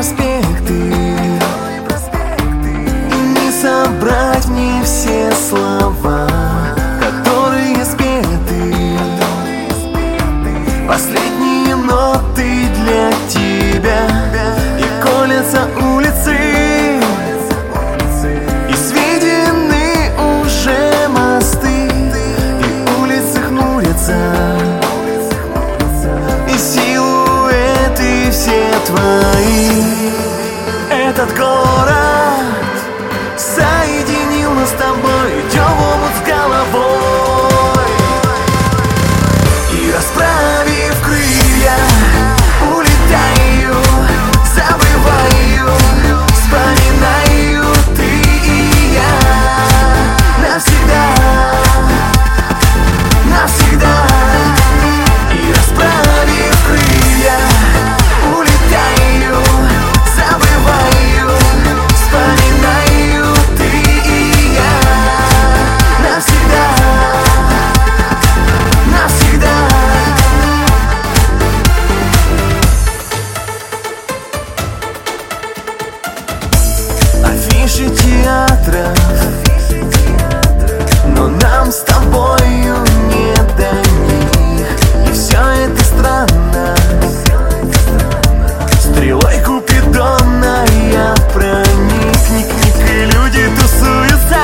проспекты, и не собрать мне все слова, которые спеты. Последние ноты для тебя, и колятся улицы, и сведены уже мосты, и улицы хмурятся, и силуэты все твои. Этот город соединил нас с тобой, идем в омут с головой. И расправив крылья, улетаю, забываю, вспоминаю ты и я навсегда, навсегда. И расправив крылья, улетаю, забываю, вспоминаю ты и я навсегда, навсегда. Афиши театров, но нам с тобою не до них. И все это странно. Стрелой Купидона я проник, и люди тусуются,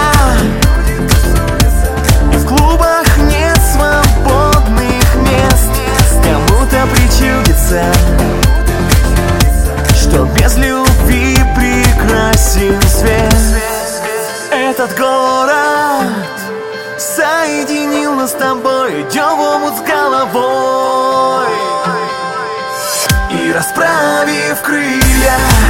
и в клубах нет свободных мест. Кому-то причудится, что без любви прекрасен свет. Этот город соединил нас с тобой, идем в омут с головой. И расправив крылья,